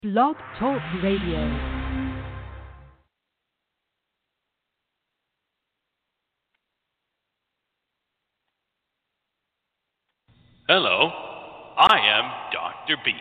Blog Talk Radio. Hello, I am Dr. B.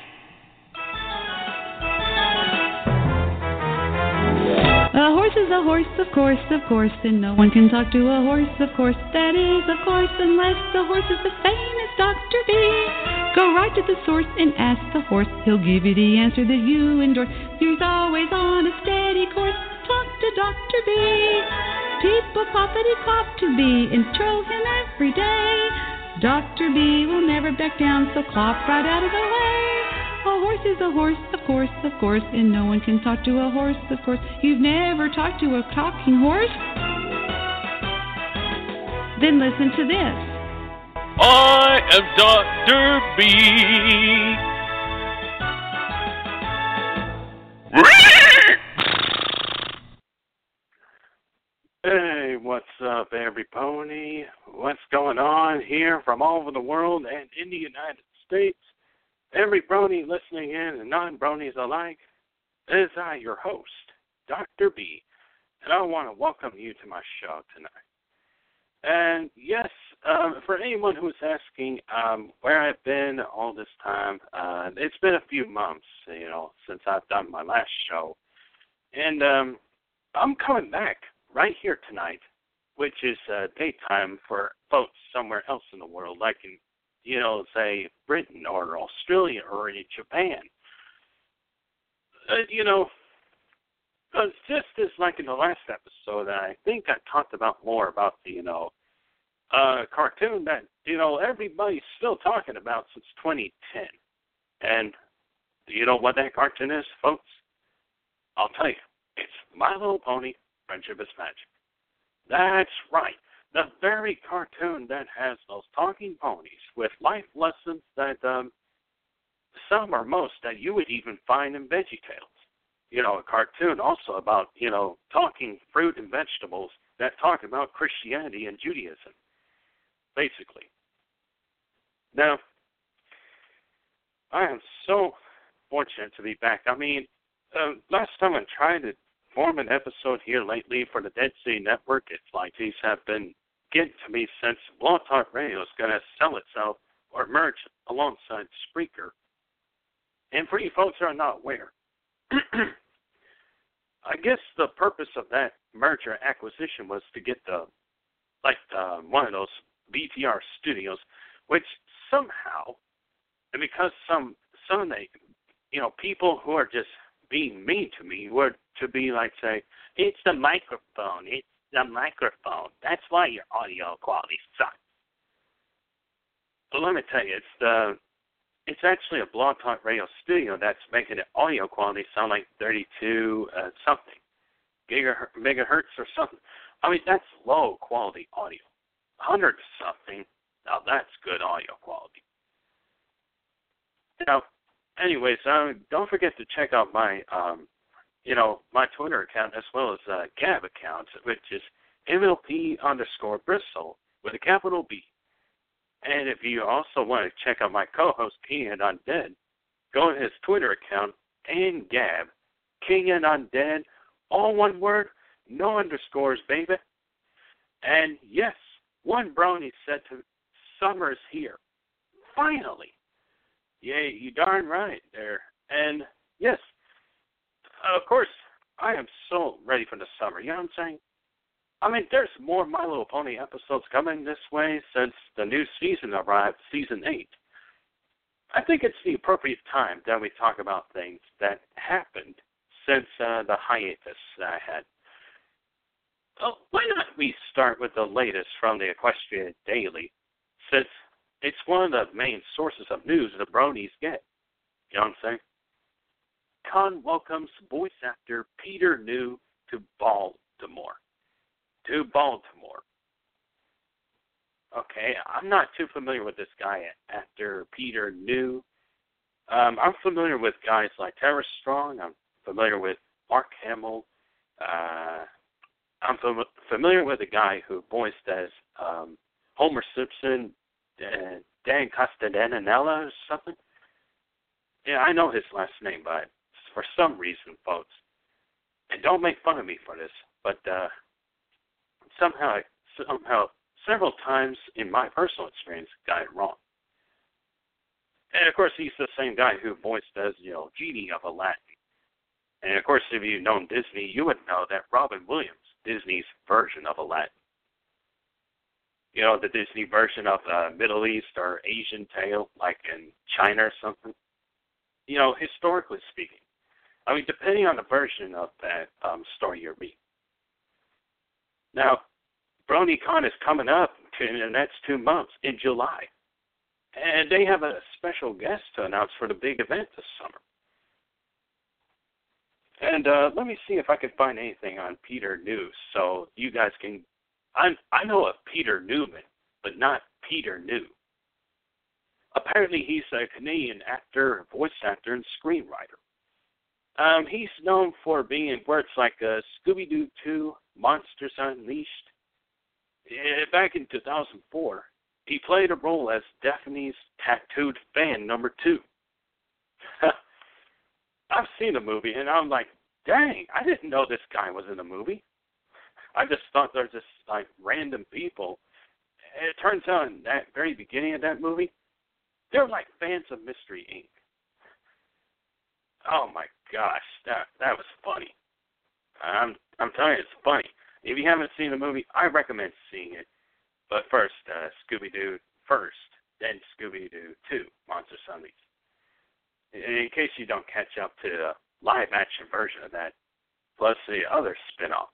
A horse is a horse, of course, and no one can talk to a horse, of course. That is, of course, unless the horse is the same as Dr. B. Go right to the source and ask the horse. He'll give you the answer that you endorse. He's always on a steady course. Talk to Dr. B. People poppity pop to B and troll him every day. Dr. B will never back down, so clop right out of the way. A horse is a horse, of course, and no one can talk to a horse, of course. You've never talked to a talking horse? Then listen to this. I am Dr. B. Hey, what's up, every pony? What's going on here from all over the world and in the United States? Every brony listening in and non-bronies alike, it is I, your host, Dr. B, and I want to welcome you to my show tonight. And yes, for anyone who's asking where I've been all this time, it's been a few months, since I've done my last show. And I'm coming back right here tonight, which is daytime for folks somewhere else in the world, like in, say Britain or Australia or in Japan. Just as like in the last episode, I think I talked about more about the, cartoon that, everybody's still talking about since 2010. And do you know what that cartoon is, folks? I'll tell you. It's My Little Pony, Friendship is Magic. That's right. The very cartoon that has those talking ponies with life lessons that some or most that you would even find in VeggieTales. A cartoon also about, talking fruit and vegetables that talk about Christianity and Judaism, basically. Now, I am so fortunate to be back. I mean, last time I tried to form an episode here lately for the Dead Sea Network, it's like these have been getting to me since Blog Talk Radio is going to sell itself or merge alongside Spreaker. And for you folks who are not aware, I guess the purpose of that merger acquisition was to get one of those BTR studios, which somehow, and because some of the, people who are just being mean to me were to be like, say, it's the microphone, that's why your audio quality sucks. But let me tell you, it's actually a Blog Talk Radio studio that's making the audio quality sound like 32 something megahertz or something. I mean, that's low quality audio. 100 something, now that's good audio quality. Now, anyways, don't forget to check out my my Twitter account as well as Gab account, which is MLP_Bristol with a capital B. And if you also want to check out my co-host, King and Undead, go to his Twitter account and Gab, King and Undead, all one word, no underscores, baby. And yes, one brony said to summer's here. Finally. Yeah, you darn right there. And yes, of course, I am so ready for the summer. You know what I'm saying? I mean, there's more My Little Pony episodes coming this way since the new season arrived, Season 8. I think it's the appropriate time that we talk about things that happened since the hiatus that I had. Well, why not we start with the latest from the Equestria Daily, since it's one of the main sources of news the bronies get. You know what I'm saying? Con welcomes voice actor Peter New to Baltimore. Okay, I'm not too familiar with this guy, actor Peter New. I'm familiar with guys like Tara Strong. I'm familiar with Mark Hamill. I'm familiar with a guy who voiced as Homer Simpson, Dan Castellaneta or something. Yeah, I know his last name, but for some reason, folks. And don't make fun of me for this, but somehow, several times in my personal experience, got it wrong. And of course, he's the same guy who voiced as, Genie of Aladdin. And of course, if you've known Disney, you would know that Robin Williams, Disney's version of Aladdin. The Disney version of Middle East or Asian tale, like in China or something. Historically speaking. I mean, depending on the version of that story you're reading. Now, BronyCon is coming up in the next 2 months in July. And they have a special guest to announce for the big event this summer. And let me see if I can find anything on Peter New so you guys can... I know of Peter Newman, but not Peter New. Apparently he's a Canadian actor, voice actor, and screenwriter. He's known for being in works like Scooby-Doo 2, Monsters Unleashed. Back in 2004, he played a role as Daphne's tattooed fan number 2. I've seen the movie, and I'm like, dang, I didn't know this guy was in the movie. I just thought they're just, random people. And it turns out in that very beginning of that movie, they're like fans of Mystery Inc. Oh, my gosh, that was funny. I'm telling you, it's funny. If you haven't seen the movie, I recommend seeing it. But first, Scooby-Doo first, then Scooby-Doo 2, Monsters Unleashed. In case you don't catch up to the live-action version of that, plus the other spin-offs.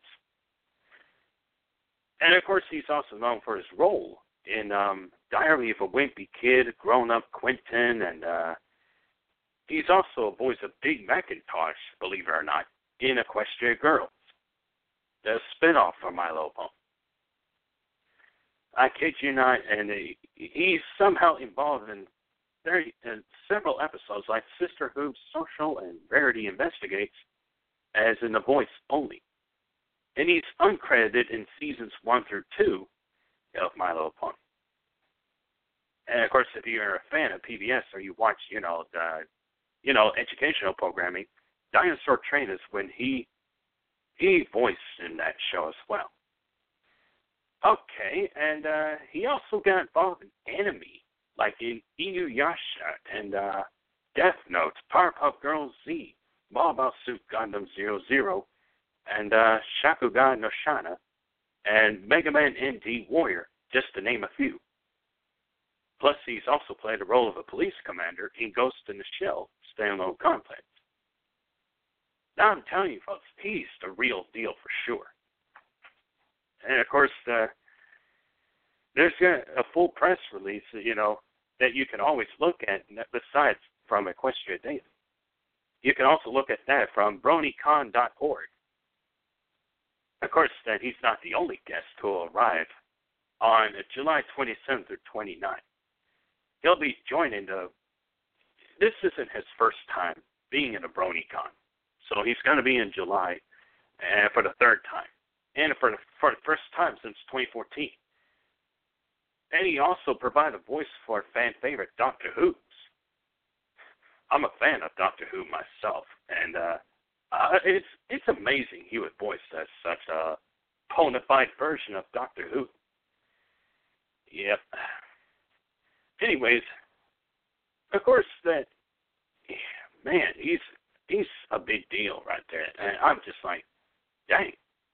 And, of course, he's also known for his role in Diary of a Wimpy Kid, Grown Up Quentin, and he's also a voice of Big Macintosh, believe it or not, in Equestria Girls, the spin-off from My Little Pony. I kid you not, and he's somehow involved in several episodes like Sister Hoops, Social, and Rarity Investigates, as in the voice only. And he's uncredited in seasons 1 through 2 of My Little Pony. And of course, if you're a fan of PBS or you watch, educational programming, Dinosaur Train is when he voiced in that show as well. Okay, and he also got involved in anime, like in Inuyasha and Death Note, Powerpuff Girls Z, Mobile Suit Gundam 00, and Shakugan no Shana, and Mega Man ND Warrior, just to name a few. Plus, he's also played the role of a police commander in Ghost in the Shell, standalone complex. Now I'm telling you, folks, he's the real deal for sure. And of course, there's a full press release, that you can always look at besides from Equestria Daily. You can also look at that from BronyCon.org. Of course, that he's not the only guest who will arrive on July 27th or 29th. He'll be joining this isn't his first time being in a BronyCon. So he's going to be in July for the third time. And for the first time since 2014. And he also provided a voice for fan favorite Doctor Who. I'm a fan of Doctor Who myself, and it's amazing he was voiced as such a bona fide version of Doctor Who. Yep. Anyways, of course he's a big deal right there, and I'm just like, dang.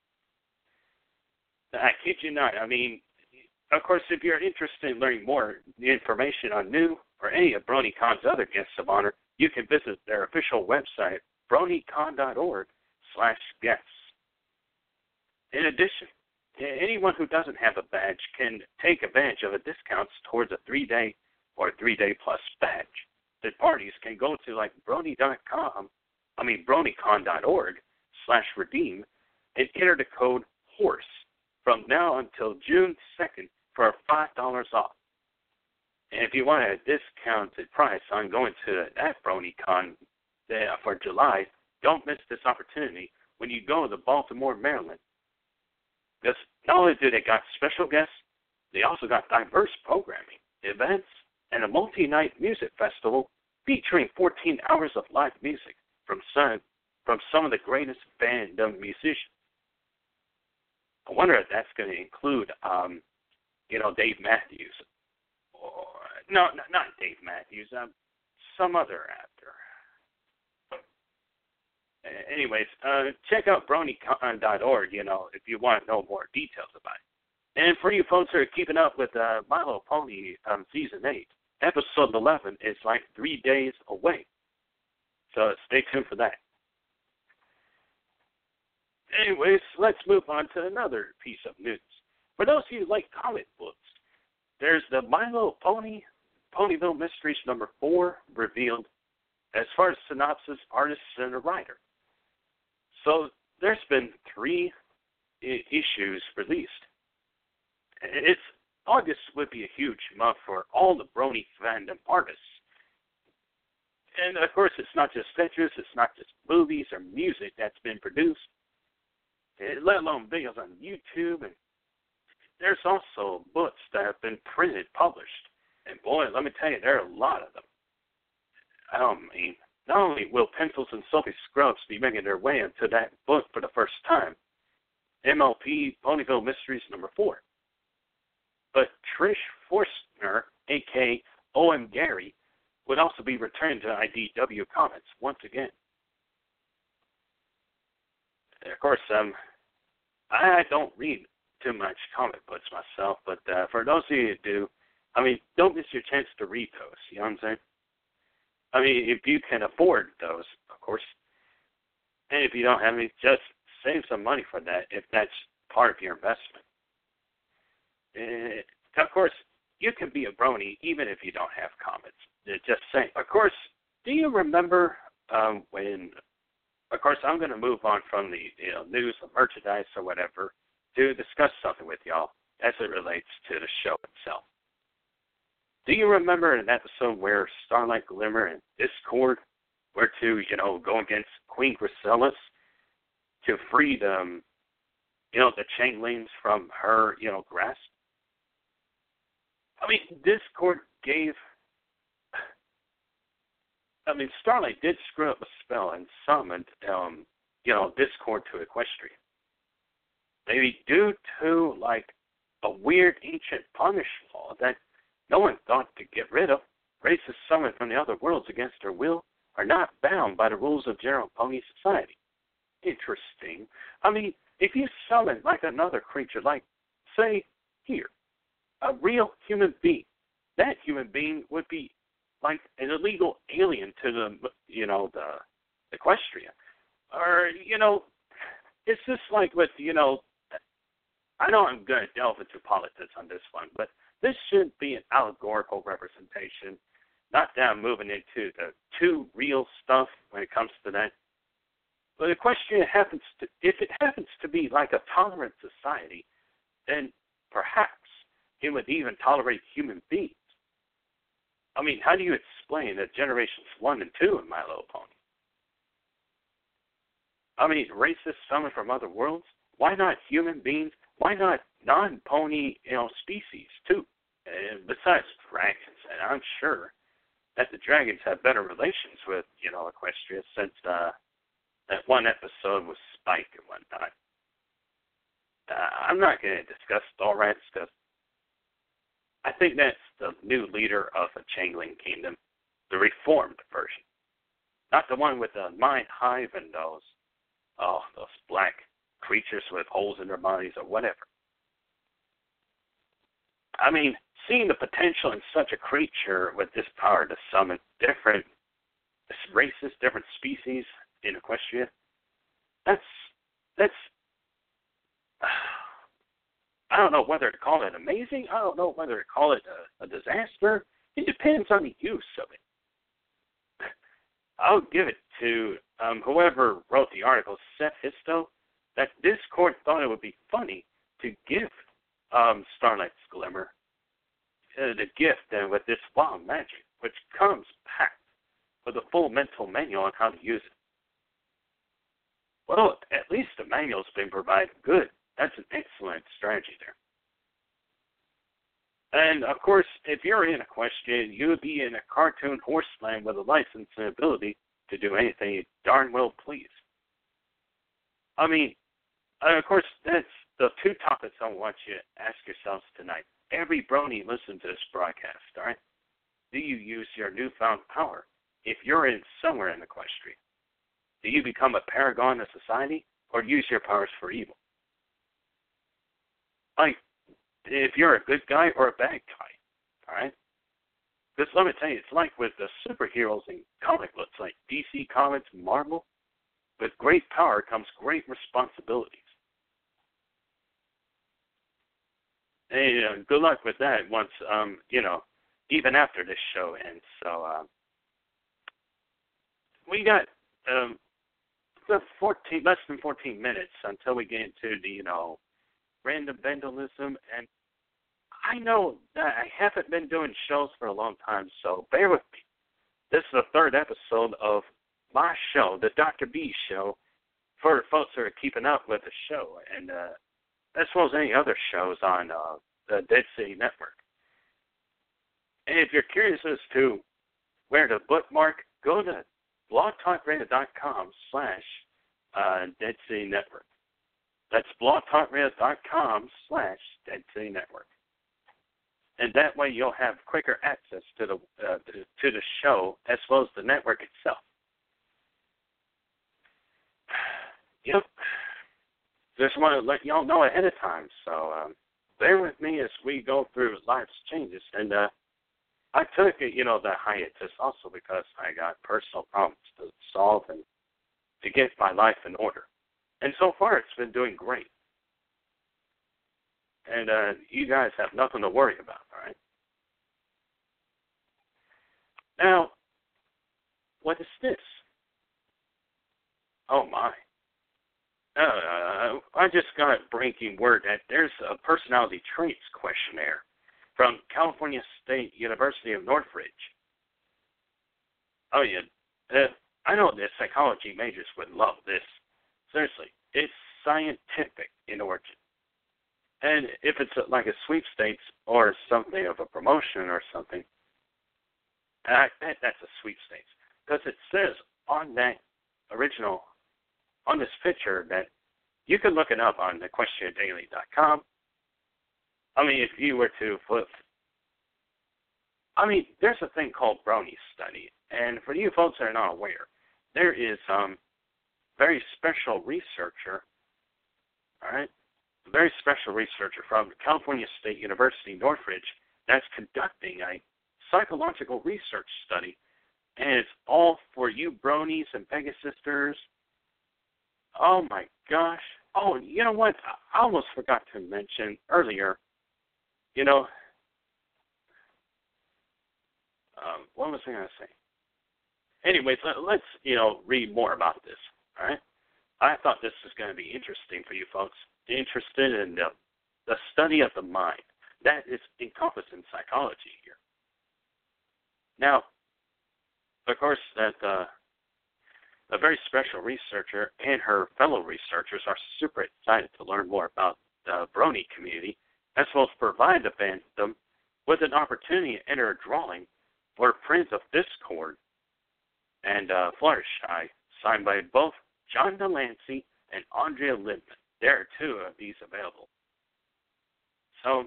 I kid you not. I mean, of course, if you're interested in learning more information on New or any of BronyCon's other guests of honor, you can visit their official website, bronycon.org/guests. In addition, anyone who doesn't have a badge can take advantage of the discounts towards a 3-day or 3-day plus badge. The parties can go to bronycon.org/redeem and enter the code HORSE from now until June 2nd for $5 off. And if you want a discounted price on going to that BronyCon for July, don't miss this opportunity when you go to Baltimore, Maryland. Because not only do they got special guests, they also got diverse programming, events, and a multi-night music festival featuring 14 hours of live music from some of the greatest band of musicians. I wonder if that's going to include, Dave Matthews. Or, no, not Dave Matthews. Some other actor. Anyways, check out BronyCon.org, if you want to know more details about it. And for you folks who are keeping up with My Little Pony Season 8, Episode 11 is like 3 days away. So stay tuned for that. Anyways, let's move on to another piece of news. For those of you who like comic books, there's the My Little Pony, Ponyville Mysteries number 4 revealed as far as synopsis, artists, and a writer. So there's been 3 issues released. August would be a huge month for all the Brony fandom artists. And of course, it's not just pictures, it's not just movies or music that's been produced, let alone videos on YouTube. And there's also books that have been printed, published. And boy, let me tell you, there are a lot of them. I mean, not only will Pencils and Soapy Scrubs be making their way into that book for the first time, MLP Ponyville Mysteries number 4, but Trish Forstner, a.k.a. O.M. Gary, would also be returning to IDW Comics once again. Of course, I don't read too much comic books myself, but for those of you who do, I mean, don't miss your chance to read those, you know what I'm saying? I mean, if you can afford those, of course, and if you don't have any, just save some money for that if that's part of your investment. Of course, you can be a brony even if you don't have comics. Just saying. Of course, do you remember when, of course, I'm going to move on from the news or merchandise or whatever to discuss something with y'all as it relates to the show itself. Do you remember an episode where Starlight Glimmer and Discord were to, go against Queen Chrysalis to free the changelings from her, grasp? I mean, Discord Starlight did screw up a spell and summoned, Discord to Equestria. Maybe due to, a weird ancient punish law that no one thought to get rid of, races summoned from the other worlds against their will are not bound by the rules of General Pony Society. Interesting. I mean, if you summon another creature, say, here, a real human being, that human being would be an illegal alien to the Equestria. Or, it's just with, I know I'm going to delve into politics on this one, but this should be an allegorical representation, not that I'm moving into the too real stuff when it comes to that. But the question if it happens to be a tolerant society, then perhaps it would even tolerate human beings. I mean, how do you explain that generations 1 and 2 in My Little Pony? I mean, races summoned from other worlds? Why not human beings? Why not non-pony, species, too? And besides dragons, and I'm sure that the dragons have better relations with, Equestria since that one episode with Spike and whatnot. I'm not going to discuss Thorats because I think that's the new leader of the Changeling Kingdom, the reformed version. Not the one with the mind hive and those black creatures with holes in their bodies or whatever. I mean, seeing the potential in such a creature with this power to summon different races, different species in Equestria, that's I don't know whether to call it amazing. I don't know whether to call it a disaster. It depends on the use of it. I'll give it to whoever wrote the article, Seth Histo, that Discord thought it would be funny to give Starlight's Glimmer the gift with this wild magic, which comes packed with a full mental manual on how to use it. Well, at least the manual's been provided. Good. That's an excellent strategy there. And, of course, if you're in Equestria, you would be in a cartoon horseland with a license and ability to do anything you darn well please. I mean, of course, that's the two topics I want you to ask yourselves tonight. Every brony listen to this broadcast, all right? Do you use your newfound power if you're somewhere in equestria? Do you become a paragon of society or use your powers for evil? Like, if you're a good guy or a bad guy, all right? Because let me tell you, it's like with the superheroes in comic books like DC Comics, Marvel. With great power comes great responsibilities. And good luck with that once, even after this show ends. So we got less than 14 minutes until we get into the, random vandalism. And I know that I haven't been doing shows for a long time, so bear with me. This is the third episode of my show, the Dr. B Show, for folks who are keeping up with the show, and as well as any other shows on the Dead City Network. And if you're curious as to where to bookmark, go to blogtalkradio.com/Dead City Network. That's blogtalkradio.com/Dead City Network. And that way you'll have quicker access to the show as well as the network itself. Yep. Just want to let y'all know ahead of time. So bear with me as we go through life's changes. And I took the hiatus also because I got personal problems to solve and to get my life in order. And so far it's been doing great. And you guys have nothing to worry about, all right? Now, what is this? Oh, my. I just got breaking word that there's a personality traits questionnaire from California State University of Northridge. Oh, yeah. I know the psychology majors would love this. Seriously, it's scientific in origin. And if it's like a sweepstakes or something of a promotion or something, I bet that's a sweepstakes. Because it says on that original, on this picture, that you can look it up on thequestiondaily.com. I mean, if you were to flip, there's a thing called Brony study. And for you folks that are not aware, there is very special researcher, all right? A very special researcher from California State University, Northridge, that's conducting a psychological research study, and it's all for you bronies and Pegasisters. Oh, my gosh. Oh, you know what? I almost forgot to mention earlier, what was I going to say? Anyways, let's, read more about this, all right? I thought this was going to be interesting for you folks, interested in the study of the mind. That is encompassed in psychology here. Now, of course, that a very special researcher and her fellow researchers are super excited to learn more about the Brony community, as well as provide them with an opportunity to enter a drawing for a Prince of Discord and Fluttershy, signed by both John Delancey and Andrea Lindman. There are two of these available. So,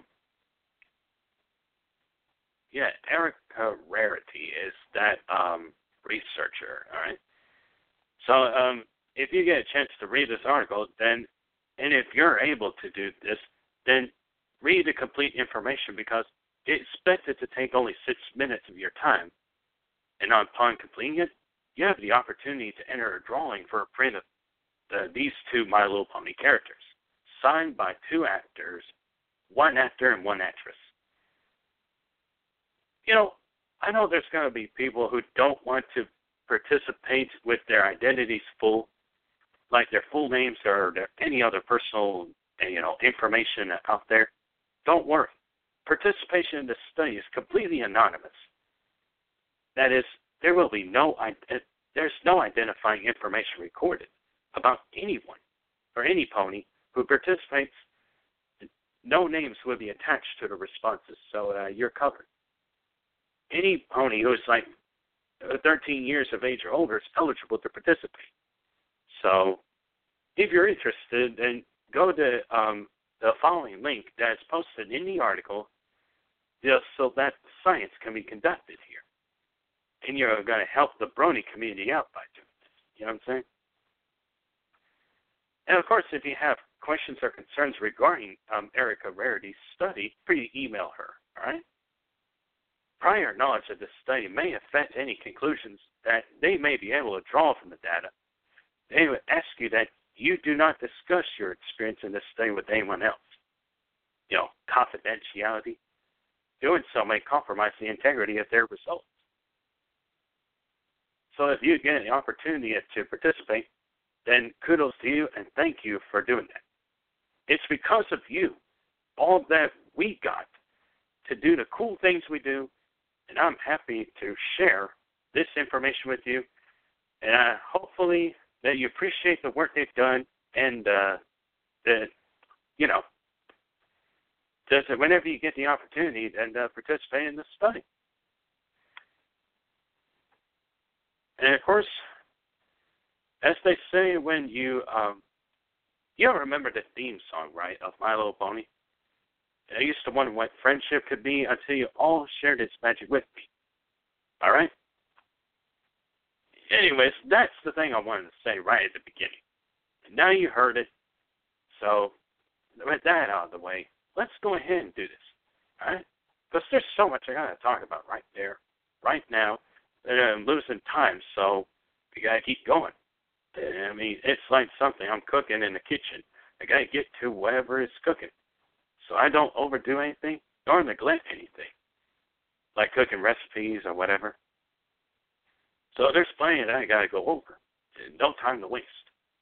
yeah, Erica Rarity is that researcher, all right? So, if you get a chance to read this article, then, and if you're able to do this, then read the complete information, because it's expected to take only 6 minutes of your time. And upon completing it, you have the opportunity to enter a drawing for a print of these two My Little Pony characters, signed by two actors, one actor and one actress. I know there's going to be people who don't want to participate with their identities full, like their full names or any other personal, information out there. Don't worry. Participation in this study is completely anonymous. That is, there's no identifying information recorded about anyone or any pony who participates. No names will be attached to the responses, so you're covered. Any pony who is 13 years of age or older is eligible to participate. So if you're interested, then go to the following link that's posted in the article just so that science can be conducted here. And you're going to help the Brony community out by doing this. You know what I'm saying? And, of course, if you have questions or concerns regarding Erica Rarity's study, please email her, all right? Prior knowledge of this study may affect any conclusions that they may be able to draw from the data. They would ask you that you do not discuss your experience in this study with anyone else. You know, confidentiality. Doing so may compromise the integrity of their results. So if you get the opportunity to participate, then kudos to you and thank you for doing that. It's because of you, all that we got to do the cool things we do, and I'm happy to share this information with you. And hopefully that you appreciate the work they've done, and that, you know, just whenever you get the opportunity, then participate in the study. And of course, as they say, when you remember the theme song, right, of My Little Pony? I used to wonder what friendship could be until you all shared its magic with me. All right? Anyways, that's the thing I wanted to say right at the beginning. And now you heard it. So, with that out of the way, let's go ahead and do this. All right? Because there's so much I got to talk about right there, right now. And I'm losing time, so we got to keep going. I mean, it's like something I'm cooking in the kitchen. I got to get to whatever is cooking. So I don't overdo anything nor neglect anything, like cooking recipes or whatever. So there's plenty that I got to go over. No time to waste.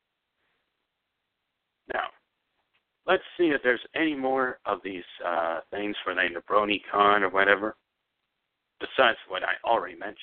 Now, let's see if there's any more of these things for the BronyCon or whatever, besides what I already mentioned.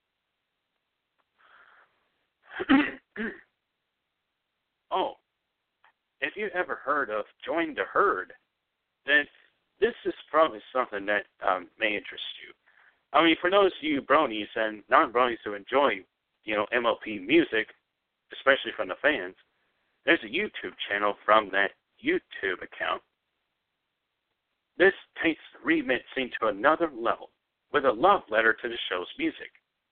Oh, if you ever heard of Join the Herd, then this is probably something that may interest you. I mean, for those of you bronies and non-bronies who enjoy, you know, MLP music, especially from the fans, there's a YouTube channel from that YouTube account. This takes remixing to another level with a love letter to the show's music.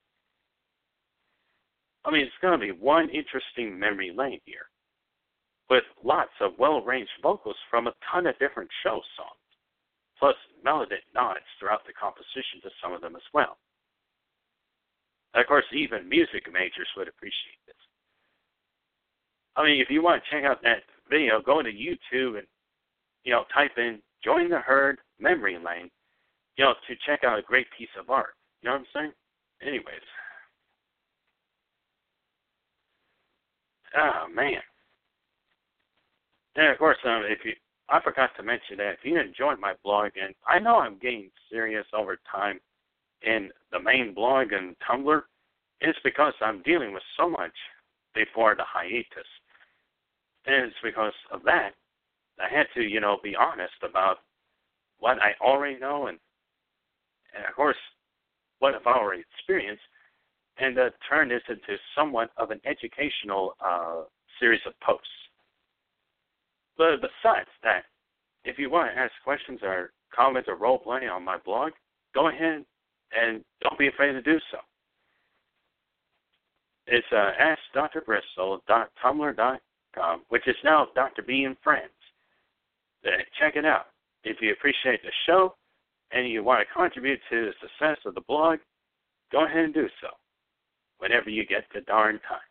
I mean, it's going to be one interesting memory lane here, with lots of well-arranged vocals from a ton of different show songs, plus melodic nods throughout the composition to some of them as well. Of course, even music majors would appreciate this. I mean, if you want to check out that video, go to YouTube and, you know, type in Join the Herd Memory Lane, you know, to check out a great piece of art. You know what I'm saying? Anyways. Oh, man. And, of course, I forgot to mention that if you enjoyed my blog, and I know I'm getting serious over time in the main blog and Tumblr, it's because I'm dealing with so much before the hiatus. And it's because of that, I had to, you know, be honest about what I already know and of course, what I've already experienced, and turn this into somewhat of an educational series of posts. But besides that, if you want to ask questions or comment or role play on my blog, go ahead and don't be afraid to do so. It's AskDrBristol.tumblr.com, which is now Dr. B and Friends. Check it out. If you appreciate the show and you want to contribute to the success of the blog, go ahead and do so whenever you get the darn time.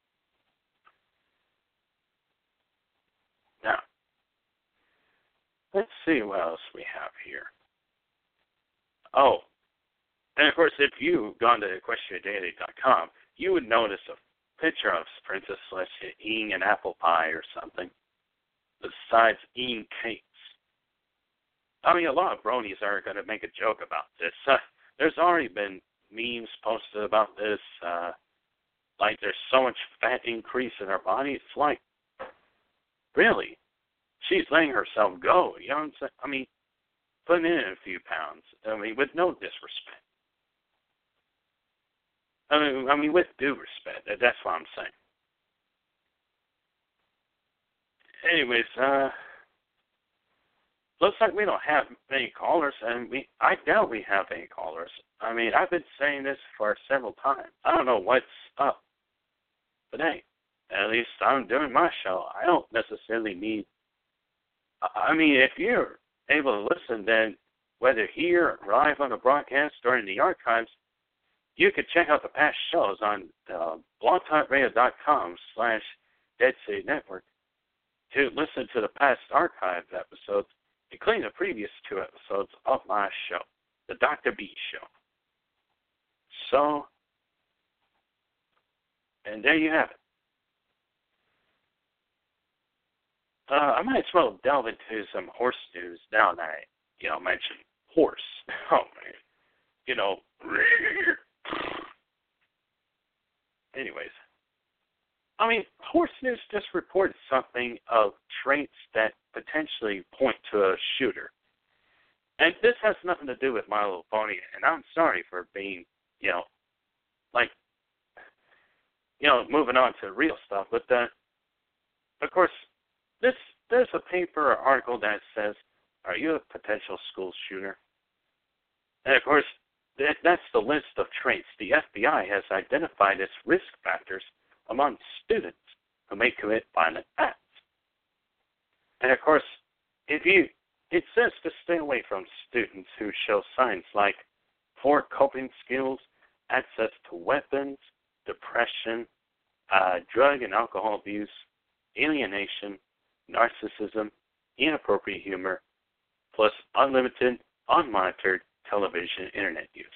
Now, let's see what else we have here. Oh, and of course, if you've gone to EquestriaDaily.com, you would notice a picture of Princess Celestia eating an apple pie or something, besides eating cakes. I mean, a lot of bronies are going to make a joke about this. There's already been memes posted about this, like there's so much fat increase in her body. It's like, really? She's letting herself go, you know what I'm saying? I mean, putting in a few pounds, I mean, with no disrespect. I mean, with due respect, that's what I'm saying. Anyways, looks like we don't have any callers, and I doubt we have any callers. I mean, I've been saying this for several times. I don't know what's up. But hey, at least I'm doing my show. I don't necessarily need... I mean, if you're able to listen, then whether here, live on the broadcast, or in the archives, you can check out the past shows on blogtalkradio.com/Dead City Network to listen to the past archived episodes, including the previous 2 episodes of my show, The Dr. B Show. So, and there you have it. I might as well delve into some horse news now that I, mentioned horse. Oh, man. Anyways. I mean, Horse News just reported something of traits that potentially point to a shooter. And this has nothing to do with My Little Pony, and I'm sorry for being, moving on to real stuff. But, of course, there's a paper or article that says, are you a potential school shooter? And, of course, that's the list of traits the FBI has identified as risk factors among students who may commit violent acts. And, of course, it says to stay away from students who show signs like poor coping skills, access to weapons, depression, drug and alcohol abuse, alienation, narcissism, inappropriate humor, plus unlimited, unmonitored television, internet use.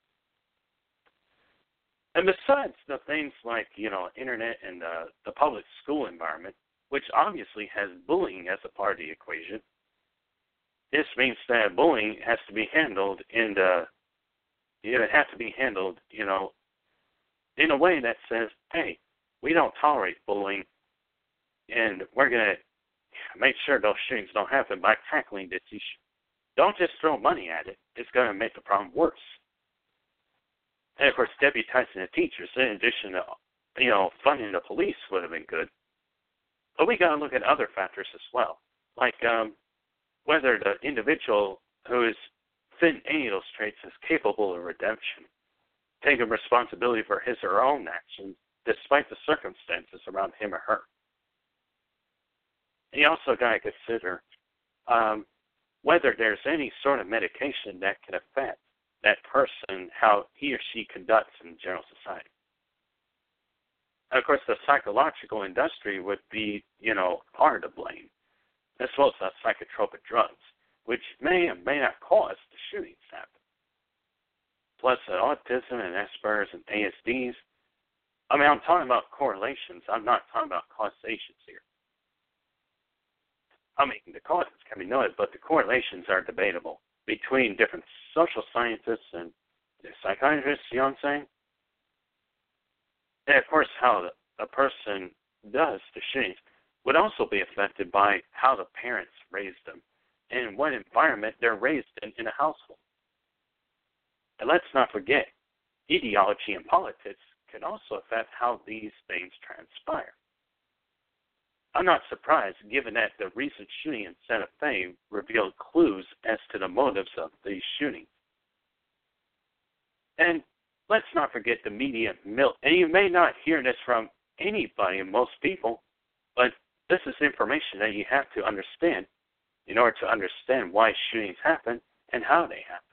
And besides the things like, internet and the public school environment, which obviously has bullying as a part of the equation, this means that bullying has to be handled in a way that says, hey, we don't tolerate bullying, and we're going to make sure those shootings don't happen by tackling this issue. Don't just throw money at it. It's going to make the problem worse. And, of course, deputizing the teachers, in addition to, funding the police would have been good. But we got to look at other factors as well, like whether the individual who is fitting any of those traits is capable of redemption, taking responsibility for his or her own actions despite the circumstances around him or her. And you also got to consider whether there's any sort of medication that can affect that person, how he or she conducts in general society. And of course, the psychological industry would be, hard to blame, as well as the psychotropic drugs, which may or may not cause the shootings to happen. Plus, autism and Asperger's and ASDs. I mean, I'm talking about correlations. I'm not talking about causations here. I mean, the causes can be noted, but the correlations are debatable between different social scientists and psychiatrists, you know what I'm saying? And, of course, how a person does the shootings would also be affected by how the parents raised them and what environment they're raised in a household. And let's not forget, ideology and politics can also affect how these things transpire. I'm not surprised, given that the recent shooting in Santa Fe revealed clues as to the motives of these shootings. And let's not forget the media and you may not hear this from anybody, most people, but this is information that you have to understand in order to understand why shootings happen and how they happen.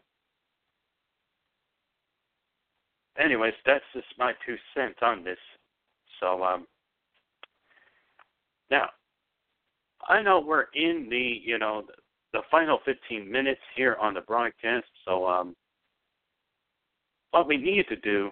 Anyways, that's just my 2 cents on this. So, now, I know we're in the final 15 minutes here on the broadcast, so what we need to do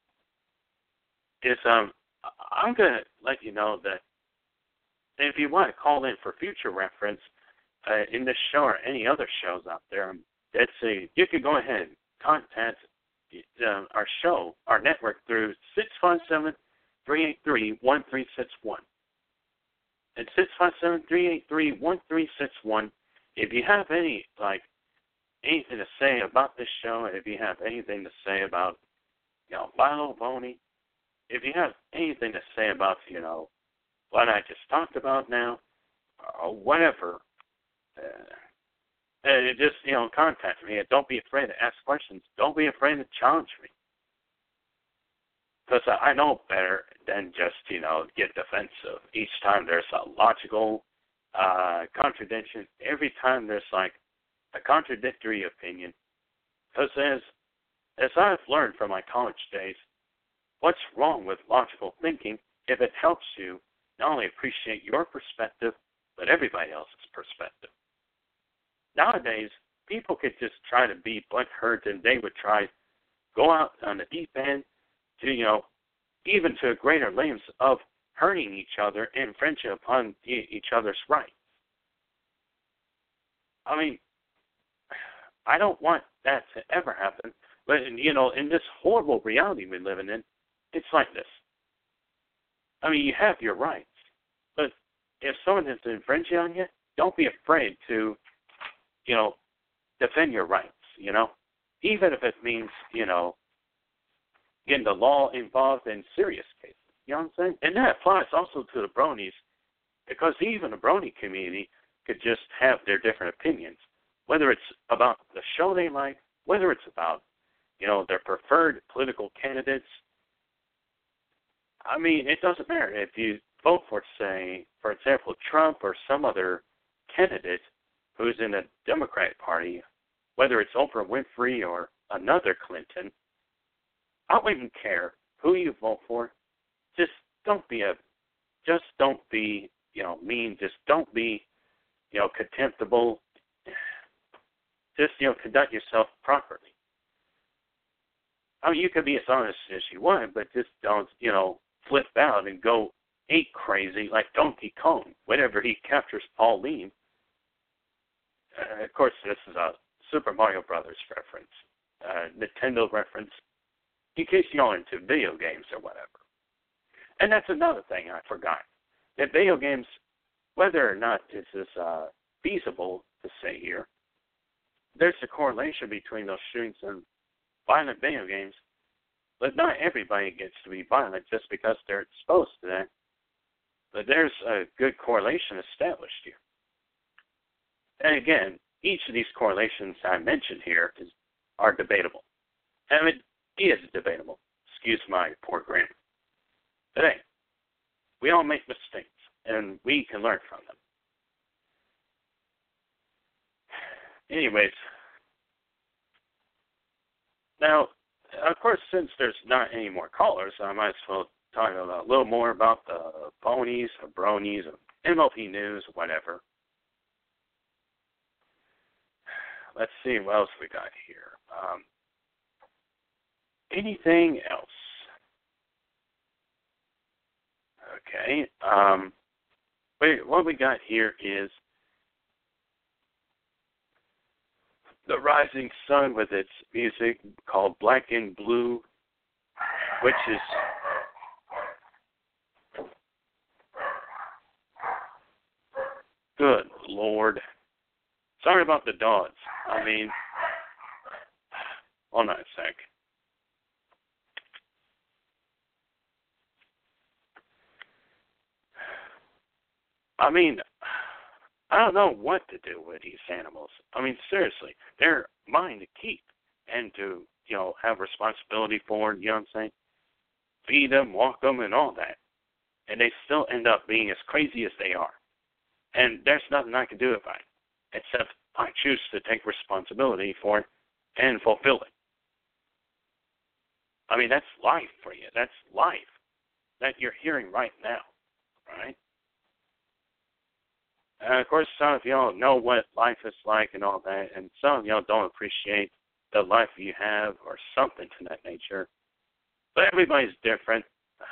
is I'm going to let you know that if you want to call in for future reference in this show or any other shows out there, you can go ahead and contact our show, our network, through 657-383-1361. It's 657-383-1361. If you have anything to say about this show, if you have anything to say about, Milo, Boney, if you have anything to say about, what I just talked about now, or whatever, just, contact me. Don't be afraid to ask questions. Don't be afraid to challenge me. Because I know better than just, get defensive. Each time there's a logical contradiction, every time there's like a contradictory opinion. Because as I've learned from my college days, what's wrong with logical thinking if it helps you not only appreciate your perspective, but everybody else's perspective? Nowadays, people could just try to be butthurt, and they would try go out on the deep end to, even to greater lengths of hurting each other and infringing upon each other's rights. I mean, I don't want that to ever happen, but, in this horrible reality we're living in, it's like this. I mean, you have your rights, but if someone is infringing on you, don't be afraid to, defend your rights, even if it means, getting the law involved in serious cases. You know what I'm saying? And that applies also to the bronies, because even the brony community could just have their different opinions, whether it's about the show they like, whether it's about, their preferred political candidates. I mean, it doesn't matter if you vote for, say, for example, Trump or some other candidate who's in the Democratic Party, whether it's Oprah Winfrey or another Clinton. I don't even care who you vote for. Just don't be mean. Just don't be, contemptible. Just, conduct yourself properly. I mean, you can be as honest as you want, but just don't, flip out and go ape crazy like Donkey Kong whenever he captures Pauline. Of course, this is a Super Mario Brothers reference, Nintendo reference, in case you're into video games or whatever. And that's another thing I forgot, that video games, whether or not this is feasible to say here, there's a correlation between those shootings and violent video games, but not everybody gets to be violent just because they're exposed to that. But there's a good correlation established here. And again, each of these correlations I mentioned here are debatable. And it is debatable. Excuse my poor grammar. But hey, we all make mistakes, and we can learn from them. Anyways, now, of course, since there's not any more callers, I might as well talk a little more about the Bonies or Bronies or MLP News, whatever. Let's see what else we got here. Anything else? Okay. What we got here is the Rising Sun with its music called Black and Blue, which is good Lord. Sorry about the dogs. I mean, hold on a sec. I mean, I don't know what to do with these animals. I mean, seriously, they're mine to keep and to, have responsibility for, you know what I'm saying? Feed them, walk them, and all that. And they still end up being as crazy as they are. And there's nothing I can do about it, except I choose to take responsibility for it and fulfill it. I mean, that's life for you. That's life that you're hearing right now, right? And, of course, some of y'all know what life is like and all that, and some of y'all don't appreciate the life you have or something to that nature. But everybody's different.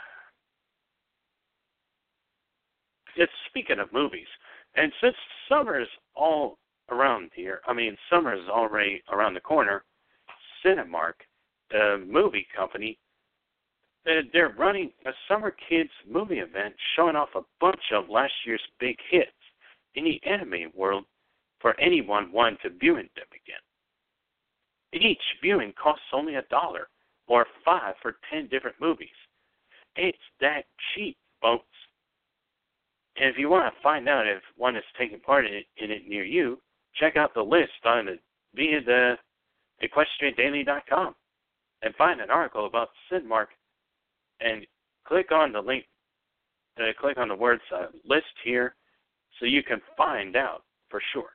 It's speaking of movies, and since summer is all around here, summer is already around the corner, Cinemark, the movie company, they're running a Summer Kids movie event showing off a bunch of last year's big hits in the anime world for anyone wanting to view them again. Each viewing costs only $1, or 5 for 10 different movies. It's that cheap, folks. And if you want to find out if one is taking part in it near you, check out the list via the EquestrianDaily.com and find an article about Cinemark and click on the link, click on the words list here so you can find out for sure.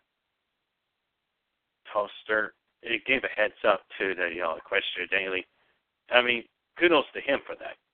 Toaster, it gave a heads up to the Equestrian Daily. I mean, kudos to him for that.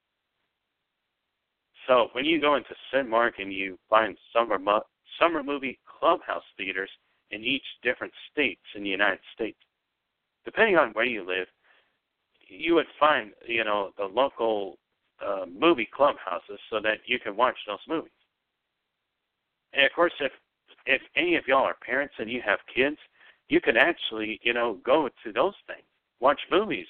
So when you go into Cinemark and you find summer movie clubhouse theaters in each different states in the United States, depending on where you live, you would find, the local movie clubhouses so that you can watch those movies. And of course, if any of y'all are parents and you have kids, you can actually, go to those things, watch movies,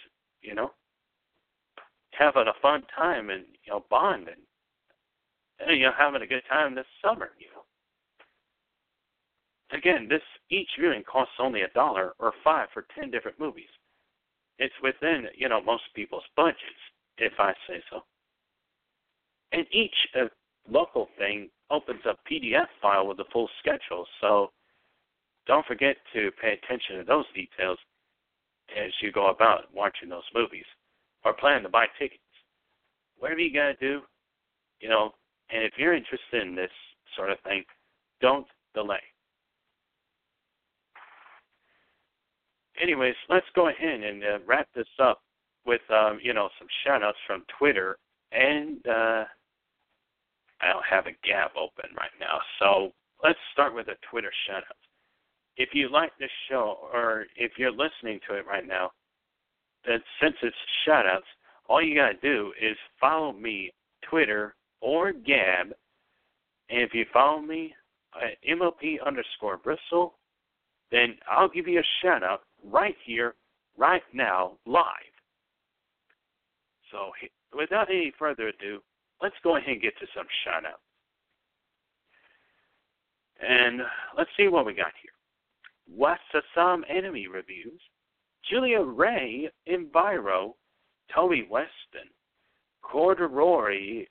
having a fun time and, bond and, having a good time this summer, Again, each viewing costs only $1 or 5 for 10 different movies. It's within, most people's budgets, if I say so. And each local thing opens a PDF file with the full schedule, so don't forget to pay attention to those details as you go about watching those movies or plan to buy tickets. Whatever you got to do, and if you're interested in this sort of thing, don't delay. Anyways, let's go ahead and wrap this up with, some shout-outs from Twitter. And I don't have a Gab open right now, so let's start with the Twitter shout-outs. If you like this show, or if you're listening to it right now, then since it's shout-outs, all you got to do is follow me, Twitter, or Gab. And if you follow me at MLP_Bristol, then I'll give you a shout-out right here, right now, live. So without any further ado, let's go ahead and get to some shout-outs. And let's see what we got here. Wasasam Enemy Reviews, Julia Ray Enviro, Toby Weston, Corduroy,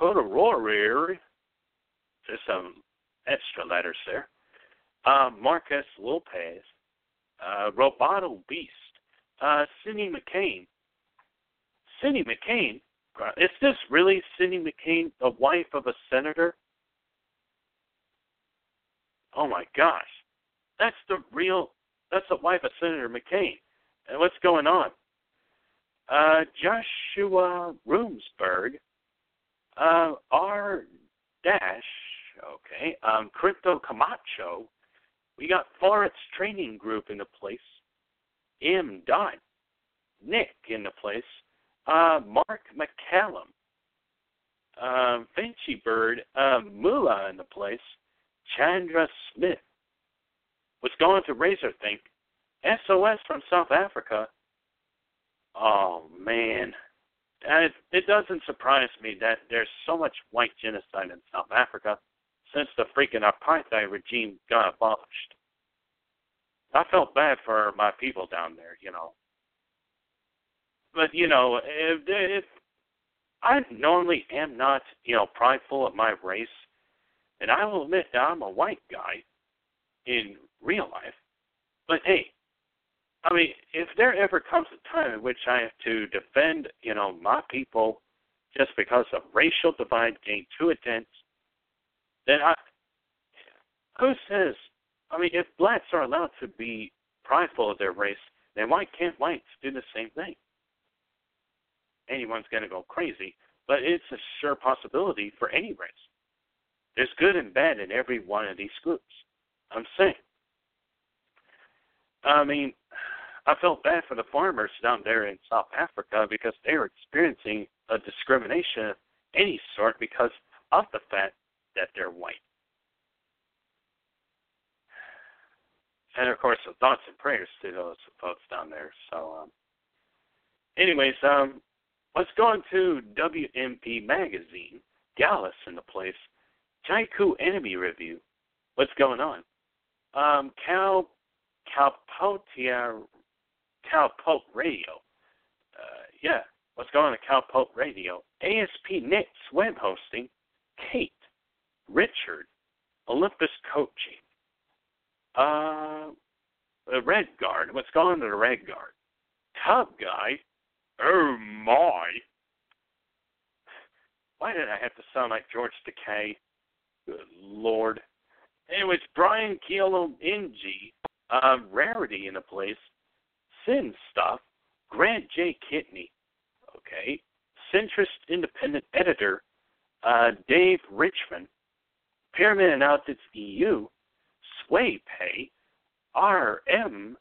there's some extra letters there, Marcus Lopez, Roboto Beast, Cindy McCain. Cindy McCain? Is this really Cindy McCain, the wife of a senator? Oh my gosh. That's the wife of Senator McCain. And what's going on? Joshua Roomsberg, R Dash, okay, Crypto Camacho. We got Forest Training Group in the place. M. Dot. Nick in the place. Mark McCallum. Finchy Bird. Mula in the place. Chandra Smith. What's going to Razor Think? SOS from South Africa. Oh, man. It doesn't surprise me that there's so much white genocide in South Africa since the freaking apartheid regime got abolished. I felt bad for my people down there, But, if I normally am not, prideful of my race, and I will admit that I'm a white guy in real life. But, hey, I mean, if there ever comes a time in which I have to defend, my people just because of racial divide getting too intense, then who says, I mean, if blacks are allowed to be prideful of their race, then why can't whites do the same thing? Anyone's going to go crazy, but it's a sure possibility for any race. There's good and bad in every one of these groups. I'm saying. I mean, I felt bad for the farmers down there in South Africa because they were experiencing a discrimination of any sort because of the fact that they're white. And, of course, thoughts and prayers to those folks down there. So, anyways, let's go into WMP Magazine. Gallus in the place. Jaiku Enemy Review. What's going on? Cowpoke Radio. What's going on at Cowpoke Radio? ASP Nick's web hosting. Kate, Richard, Olympus Coaching. Red Guard. What's going on to the Red Guard? Tub Guy. Oh my. Why did I have to sound like George Takei? Good Lord. Anyways, Brian Kielo Ng, Rarity in the place. Sin Stuff. Grant J. Kitney. Okay. Centrist Independent Editor. Dave Richmond. Pyramid and Outfits EU. Sway Pay. RM.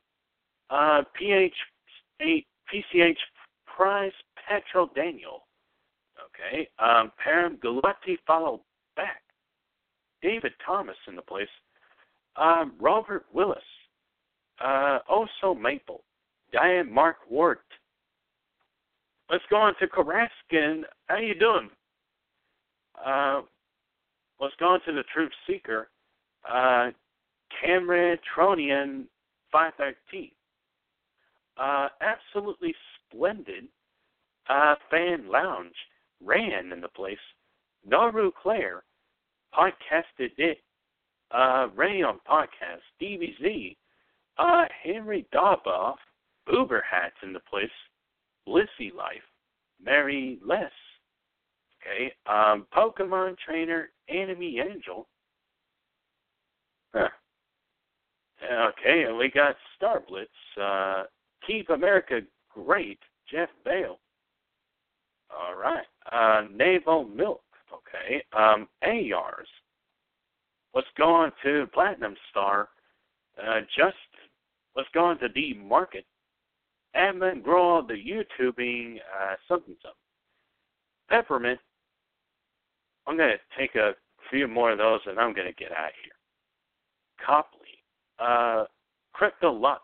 PCH Prize Petro Daniel. Okay. Param Galati follow back. David Thomas in the place. Robert Willis. Oso Maple. Diane Mark Ward. Let's go on to Karaskin. How you doing? Let's go on to the Truth Seeker. Cameron Tronian 513. Absolutely splendid. Fan Lounge. Ran in the place. Naru Claire. Podcasted it. Ray on Podcast. DBZ. Henry Dauboff. Uber Hats in the place. Blissy Life. Mary Les. Okay. Pokemon Trainer. Enemy Angel. Huh. Okay, and we got Star Blitz. Keep America Great. Jeff Bale. All right. Naval Milk. Okay. ARs. Let's go on to Platinum Star. Justin. Let's go on to D Market. Admin Grow, the YouTubing, something. Peppermint. I'm going to take a few more of those and I'm going to get out of here. Copley. Crypto Lutz.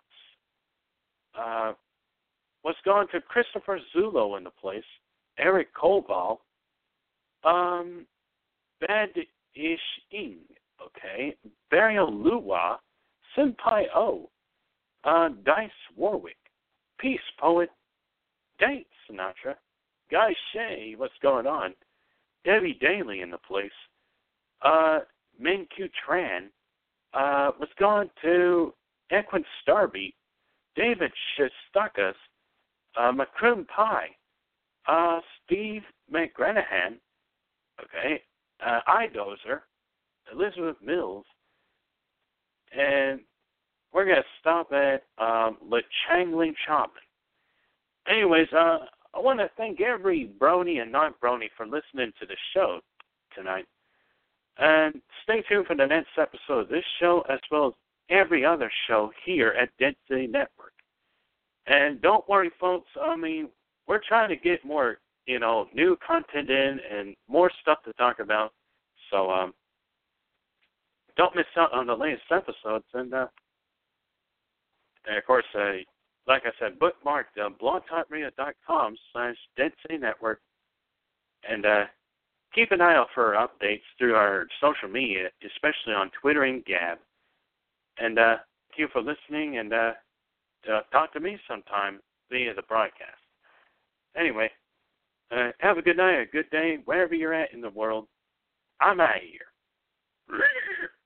Let's go on to Christopher Zulo in the place. Eric Koval. Bad-ish Ing. Okay. Burial Luwa. Senpai O. Dice Warwick. Peace Poet. Date Sinatra. Guy Shea. What's going on? Debbie Daly in the place. Min Q Tran. Let's go on to Equin Starbeat. David Shostakas. Macroom Pie. Steve McGranahan. Okay. iDozer. Elizabeth Mills. And we're going to stop at Le Changling Chapman. Anyways, I want to thank every brony and non-brony for listening to the show tonight. And stay tuned for the next episode of this show as well as every other show here at Dead City Network. And don't worry, folks. I mean, we're trying to get more, new content in and more stuff to talk about. So, don't miss out on the latest episodes. And of course, like I said, bookmark blogtalkradio.com/Dead City Network. And keep an eye out for updates through our social media, especially on Twitter and Gab. And thank you for listening, and talk to me sometime via the broadcast. Anyway, have a good night, a good day, wherever you're at in the world. I'm out of here.